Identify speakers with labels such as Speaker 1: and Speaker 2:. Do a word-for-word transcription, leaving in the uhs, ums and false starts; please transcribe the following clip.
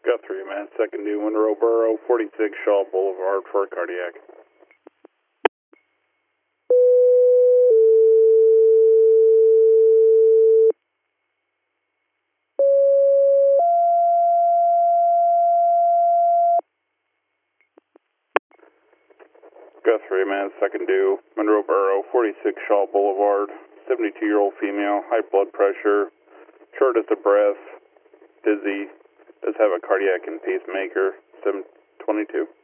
Speaker 1: Guthrie, man. Second due, Monroe Borough, forty-six Shaw Boulevard for cardiac. Guthrie, man. Second due, Monroe Borough, forty-six Shaw Boulevard, seventy-two-year-old female, high blood pressure, shortness of breath, dizzy, does have a cardiac and pacemaker, seven twenty-two.